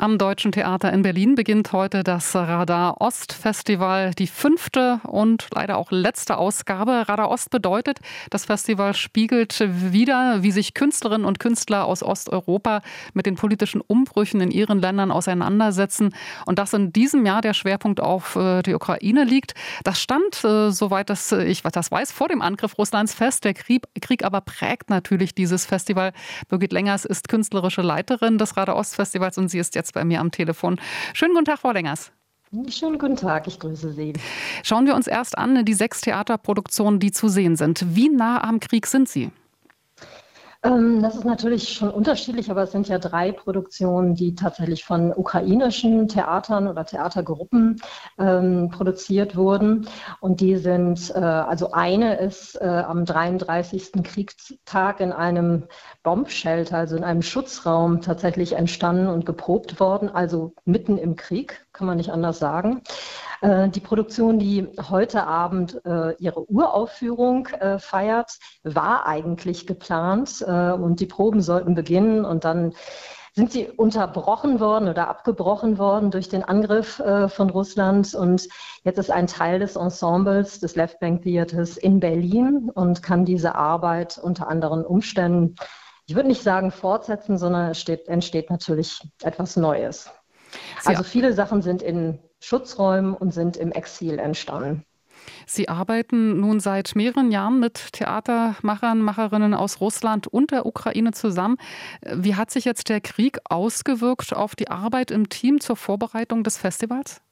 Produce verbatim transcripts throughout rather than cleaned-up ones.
Am Deutschen Theater in Berlin beginnt heute das Radar Ost Festival, die fünfte und leider auch letzte Ausgabe. Radar Ost bedeutet, das Festival spiegelt wider, wie sich Künstlerinnen und Künstler aus Osteuropa mit den politischen Umbrüchen in ihren Ländern auseinandersetzen. Und dass in diesem Jahr der Schwerpunkt auf die Ukraine liegt, das stand, soweit das ich das weiß, vor dem Angriff Russlands fest. Der Krieg, Krieg aber prägt natürlich dieses Festival. Birgit Lengers ist künstlerische Leiterin des Radar Ost Festivals und sie ist jetzt bei mir am Telefon. Schönen guten Tag, Frau Lengers. Schönen guten Tag, ich grüße Sie. Schauen wir uns erst an, die sechs Theaterproduktionen, die zu sehen sind. Wie nah am Krieg sind sie? Das ist natürlich schon unterschiedlich, aber es sind ja drei Produktionen, die tatsächlich von ukrainischen Theatern oder Theatergruppen ähm, produziert wurden. Und die sind, äh, also eine ist äh, am dreiunddreißigsten Kriegstag in einem Bombshelter, also in einem Schutzraum tatsächlich entstanden und geprobt worden, also mitten im Krieg, kann man nicht anders sagen. Die Produktion, die heute Abend äh, ihre Uraufführung äh, feiert, war eigentlich geplant äh, und die Proben sollten beginnen und dann sind sie unterbrochen worden oder abgebrochen worden durch den Angriff äh, von Russland und jetzt ist ein Teil des Ensembles des Left Bank Theaters in Berlin und kann diese Arbeit unter anderen Umständen, ich würde nicht sagen fortsetzen, sondern es steht, entsteht natürlich etwas Neues. Also viele Sachen sind in Schutzräumen und sind im Exil entstanden. Sie arbeiten nun seit mehreren Jahren mit Theatermachern, Macherinnen aus Russland und der Ukraine zusammen. Wie hat sich jetzt der Krieg ausgewirkt auf die Arbeit im Team zur Vorbereitung des Festivals?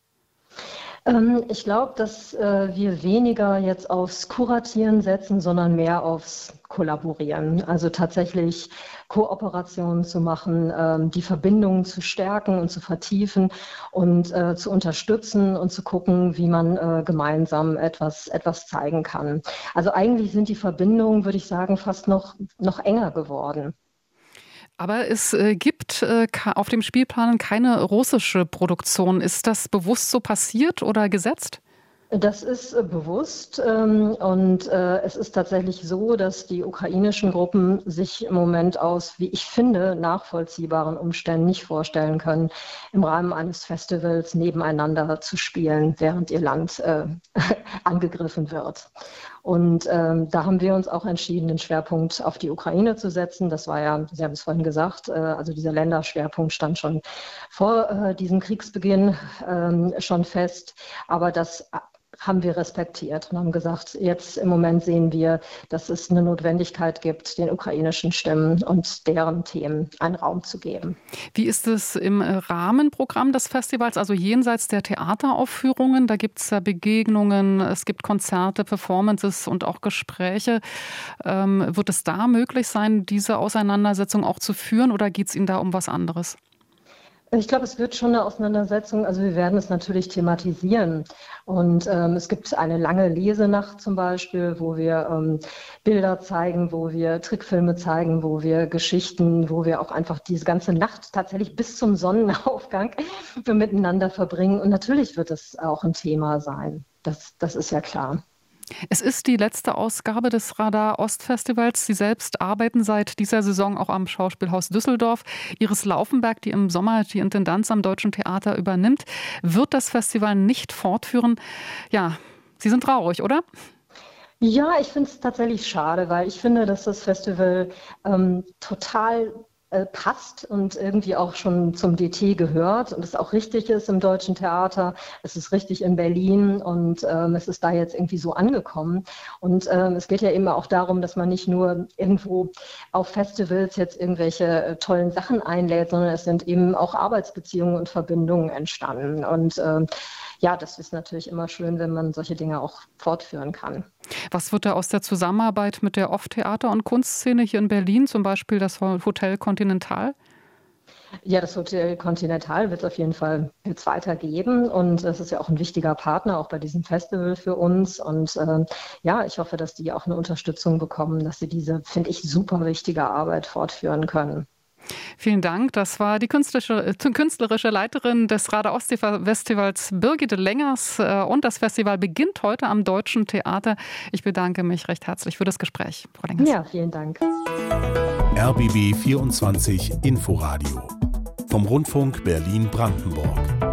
Ich glaube, dass wir weniger jetzt aufs Kuratieren setzen, sondern mehr aufs Kollaborieren. Also tatsächlich Kooperationen zu machen, die Verbindungen zu stärken und zu vertiefen und zu unterstützen und zu gucken, wie man gemeinsam etwas, etwas zeigen kann. Also eigentlich sind die Verbindungen, würde ich sagen, fast noch, noch enger geworden. Aber es äh, gibt äh, auf dem Spielplan keine russische Produktion. Ist das bewusst so passiert oder gesetzt? Das ist äh, bewusst ähm, und äh, es ist tatsächlich so, dass die ukrainischen Gruppen sich im Moment aus, wie ich finde, nachvollziehbaren Umständen nicht vorstellen können, im Rahmen eines Festivals nebeneinander zu spielen, während ihr Land äh, angegriffen wird. Und ähm, da haben wir uns auch entschieden, den Schwerpunkt auf die Ukraine zu setzen. Das war ja, Sie haben es vorhin gesagt, äh, also dieser Länderschwerpunkt stand schon vor äh, diesem Kriegsbeginn ähm, schon fest. Aber das haben wir respektiert und haben gesagt, jetzt im Moment sehen wir, dass es eine Notwendigkeit gibt, den ukrainischen Stimmen und deren Themen einen Raum zu geben. Wie ist es im Rahmenprogramm des Festivals, also jenseits der Theateraufführungen? Da gibt es ja Begegnungen, es gibt Konzerte, Performances und auch Gespräche. Ähm, wird es da möglich sein, diese Auseinandersetzung auch zu führen oder geht es Ihnen da um was anderes? Ich glaube, es wird schon eine Auseinandersetzung, also wir werden es natürlich thematisieren und ähm, es gibt eine lange Lesenacht zum Beispiel, wo wir ähm, Bilder zeigen, wo wir Trickfilme zeigen, wo wir Geschichten, wo wir auch einfach diese ganze Nacht tatsächlich bis zum Sonnenaufgang miteinander verbringen und natürlich wird es auch ein Thema sein, das, das ist ja klar. Es ist die letzte Ausgabe des Radar Ost Festivals. Sie selbst arbeiten seit dieser Saison auch am Schauspielhaus Düsseldorf. Iris Laufenberg, die im Sommer die Intendanz am Deutschen Theater übernimmt, wird das Festival nicht fortführen. Ja, Sie sind traurig, oder? Ja, ich finde es tatsächlich schade, weil ich finde, dass das Festival ähm, total passt und irgendwie auch schon zum D T gehört und es auch richtig ist im Deutschen Theater. Es ist richtig in Berlin und ähm, es ist da jetzt irgendwie so angekommen. Und ähm, es geht ja eben auch darum, dass man nicht nur irgendwo auf Festivals jetzt irgendwelche äh, tollen Sachen einlädt, sondern es sind eben auch Arbeitsbeziehungen und Verbindungen entstanden. Und ähm, ja, das ist natürlich immer schön, wenn man solche Dinge auch fortführen kann. Was wird da aus der Zusammenarbeit mit der Off-Theater- und Kunstszene hier in Berlin, zum Beispiel das Hotel Continental? Ja, das Hotel Continental wird es auf jeden Fall jetzt weitergeben und es ist ja auch ein wichtiger Partner auch bei diesem Festival für uns und äh, ja, ich hoffe, dass die auch eine Unterstützung bekommen, dass sie diese, finde ich, super wichtige Arbeit fortführen können. Vielen Dank. Das war die künstlerische, künstlerische Leiterin des Radar Ost Festivals Birgit Lengers und das Festival beginnt heute am Deutschen Theater. Ich bedanke mich recht herzlich für das Gespräch, Frau Lengers. Ja, vielen Dank. R B B vierundzwanzig Inforadio vom Rundfunk Berlin-Brandenburg.